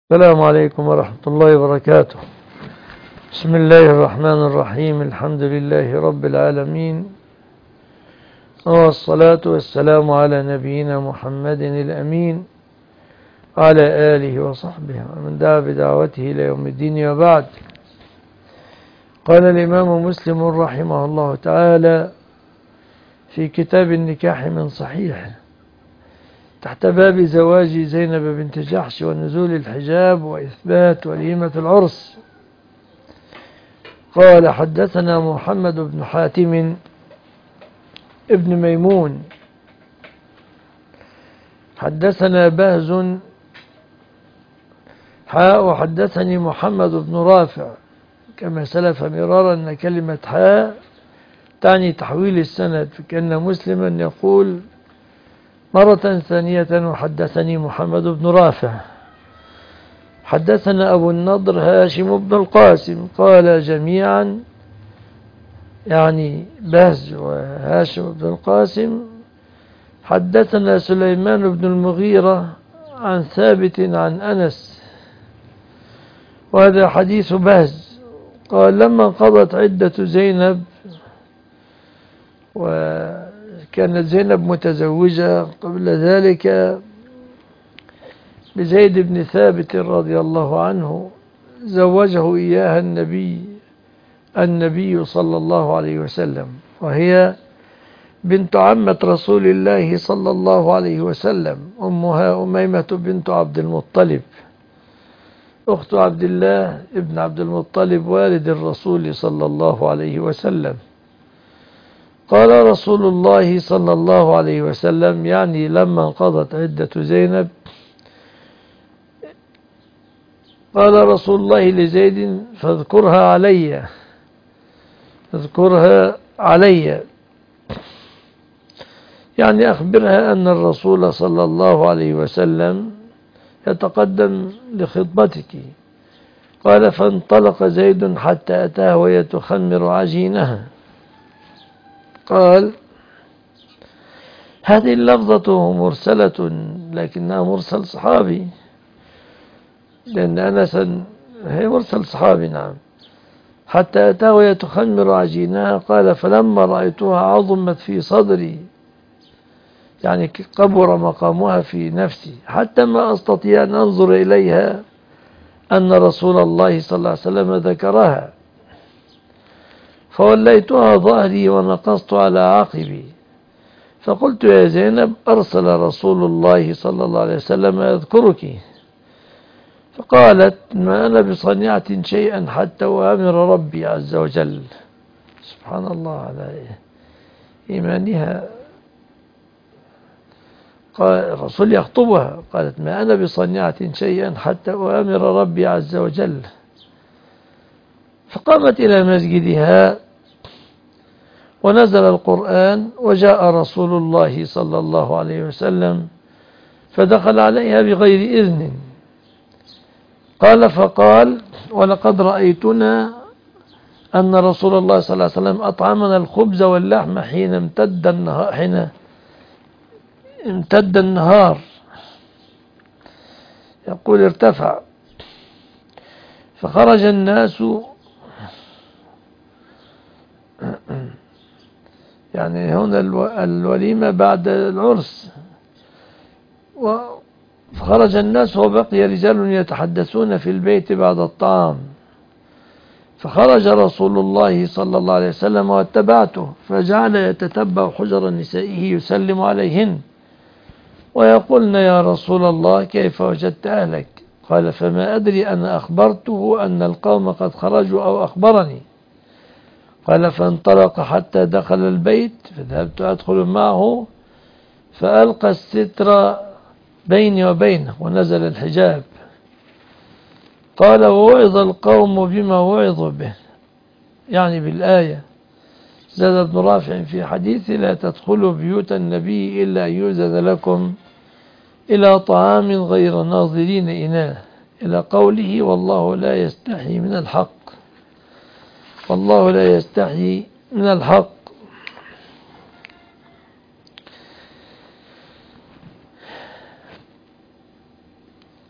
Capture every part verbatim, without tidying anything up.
السلام عليكم ورحمة الله وبركاته. بسم الله الرحمن الرحيم. الحمد لله رب العالمين، والصلاة والسلام على نبينا محمد الأمين وعلى آله وصحبه ومن دعا بدعوته إلى يوم الدين. وبعد، قال الإمام مسلم رحمه الله تعالى في كتاب النكاح من صحيح تحت باب زواج زينب بنت جحش ونزول الحجاب وإثبات وليمة العرس، قال: حدثنا محمد بن حاتم ابن ميمون حدثنا بهز حاء وحدثني محمد بن رافع، كما سلف مرارا أن كلمة حاء تعني تحويل السند، فكأن مسلما يقول مرة ثانية: وحدثني محمد بن رافع حدثنا أبو النضر هاشم بن القاسم، قال جميعا يعني بهز وهاشم بن القاسم: حدثنا سليمان بن المغيرة عن ثابت عن أنس، وهذا حديث بهز. قال: لما انقضت عدة زينب، وكانت زينب متزوجة قبل ذلك بزيد بن ثابت رضي الله عنه، زوجه إياها النبي النبي صلى الله عليه وسلم، وهي بنت عمة رسول الله صلى الله عليه وسلم، أمها أميمة بنت عبد المطلب، أخت عبد الله ابن عبد المطلب والد الرسول صلى الله عليه وسلم. قال رسول الله صلى الله عليه وسلم، يعني لما انقضت عدة زينب، قال رسول الله لزيد: فاذكرها علي اذكرها علي يعني أخبرها أن الرسول صلى الله عليه وسلم يتقدم لخطبتك. قال: فانطلق زيد حتى أتاه وهي تخمر عجينها. قال: هذه اللفظة مرسلة، لكنها مرسل صحابي، لأن أنسا هي مرسل صحابي. نعم. حتى أتاه وهي تخمر عجينها. قال: فلما رأيتها عظمت في صدري، يعني كبر مقامها في نفسي، حتى ما أستطيع أن أنظر إليها أن رسول الله صلى الله عليه وسلم ذكرها، فوليتها ظهري ونقصت على عقبي، فقلت: يا زينب، أرسل رسول الله صلى الله عليه وسلم يذكرك. فقالت: ما أنا بصنيعة شيئا حتى أؤمر ربي عز وجل. سبحان الله على إيمانها. قال الرسول يخطبها، قالت: ما أنا بصنيعة شيئا حتى أؤمر ربي عز وجل. فقامت إلى مسجدها ونزل القرآن، وجاء رسول الله صلى الله عليه وسلم فدخل عليها بغير إذن. قال: فقال: ولقد رأيتنا أن رسول الله صلى الله عليه وسلم أطعمنا الخبز واللحم حين امتد النهار, حين امتد النهار يقول ارتفع، فخرج الناس، يعني هنا الوليمة بعد العرس، فخرج الناس وبقي رجال يتحدثون في البيت بعد الطعام، فخرج رسول الله صلى الله عليه وسلم واتبعته، فجعل يتتبع حجر نسائه يسلم عليهن ويقولن: يا رسول الله، كيف وجدت أهلك؟ قال: فما أدري، أنا أخبرته أن القوم قد خرجوا أو أخبرني. قال: فانطلق حتى دخل البيت، فذهبت أدخل معه، فألقى الستر بيني وبينه ونزل الحجاب. قال: ووعظ القوم بما وعظوا به، يعني بالآية. زاد ابن رافع في حديث: لا تدخلوا بيوت النبي إلا أن يؤذن لكم إلى طعام غير ناظرين إناه، إلى قوله: والله لا يستحي من الحق. والله لا يستحي من الحق.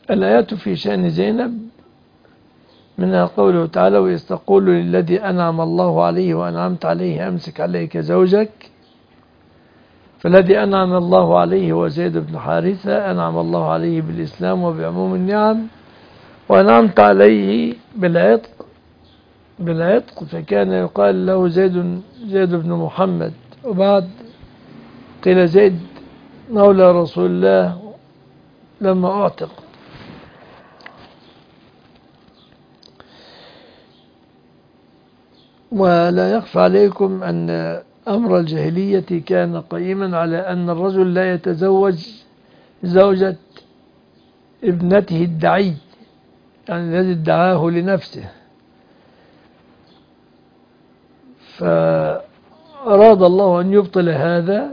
الآيات في شأن زينب منها قوله تعالى: وإذ تقول للذي أنعم الله عليه وأنعمت عليه أمسك عليك زوجك. فالذي أنعم الله عليه هو زيد بن حارثة، أنعم الله عليه بالإسلام وبعموم النعم، وأنعمت عليه بالعتق بالعتق فكان يقال له زيد زيد بن محمد. وبعد قيل زيد مولى رسول الله لما أعتق. ولا يخفى عليكم أن أمر الجاهلية كان قيما على أن الرجل لا يتزوج زوجة ابنته الدعي، يعني الذي ادعاه لنفسه. فأراد الله أن يبطل هذا،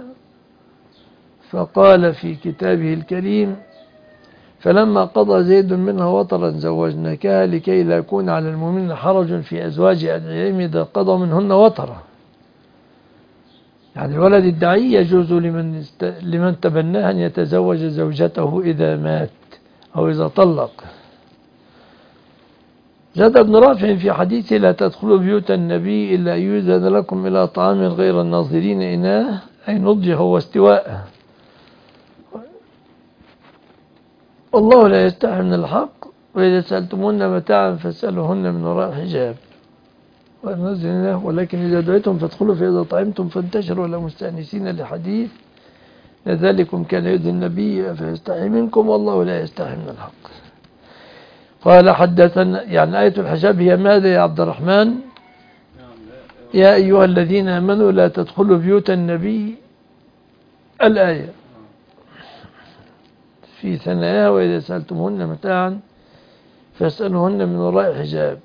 فقال في كتابه الكريم: فلما قضى زيد منها وطرا زوجناكها لكي لا يكون على المؤمنين حرج في أزواج أدعيائهم إذا قضوا منهن وطرا. يعني الولد الدعي يجوز لمن لمن تبناه أن يتزوج زوجته إذا مات أو إذا طلق. زاد ابن رافع في حديثه: لا تدخلوا بيوت النبي إلا يؤذن لكم إلى طعام غير الناظرين إناه، أي نضجه واستواءه. والله لا يستحي من الحق، وإذا سألتموهن متاعا فاسألوهن من وراء حجاب. ولكن إذا دعيتم فادخلوا فإذا طعمتم فانتشروا ولا مستأنسين لحديث لذلكم كان يؤذي النبي فيستحي منكم والله لا يستحي من الحق. قال حدثنا، يعني آية الحجاب هي ماذا يا عبد الرحمن؟ يا أيها الذين آمنوا لا تدخلوا بيوت النبي، الآية في ثناياها: وإذا سألتمهن متاعا فاسألوهن من وراء حجاب.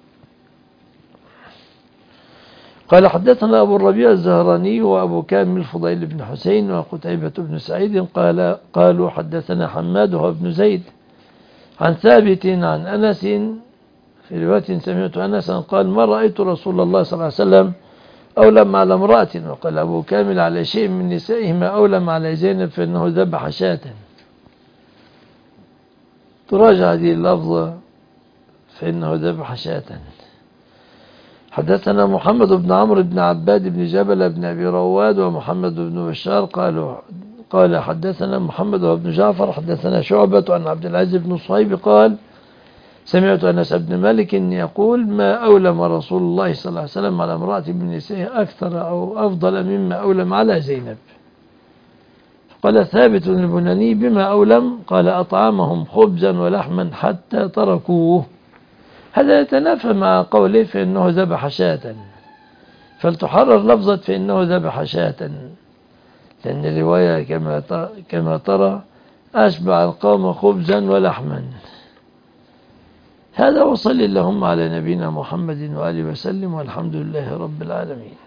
قال حدثنا أبو الربيع الزهراني وأبو كامل الفضيل بن حسين وقتيبة بن سعيد قال قالوا حدثنا حماد وهو ابن زيد عن ثابت عن أنس في رواية سمعت أنسا قال: ما رأيت رسول الله صلى الله عليه وسلم أولم على امرأة. وقال أبو كامل: على شيء من نسائهما أولم على زينب فإنه ذبح شاة. تراجع هذه اللفظة فإنه ذبح شاة. حدثنا محمد بن عمرو بن عباد بن جبل بن أبي رواد ومحمد بن بشار قالوا قال حدثنا محمد بن جعفر حدثنا شعبة عن عبد العزيز بن صهيب قال: سمعت أنس بن مالك يقول: ما أولم رسول الله صلى الله عليه وسلم على امرأة من نسائه أكثر أو أفضل مما أولم على زينب. قال ثابت البناني: بما أولم؟ قال: أطعمهم خبزا ولحما حتى تركوه. هذا يتنافى مع قوله فإنه ذبح شاة، فلتحرر لفظة فإنه ذبح شاة، لأن الرواية كما كما ترى أشبع القوم خبزا ولحما. هذا وصل اللهم على نبينا محمد وآله وسلم، والحمد لله رب العالمين.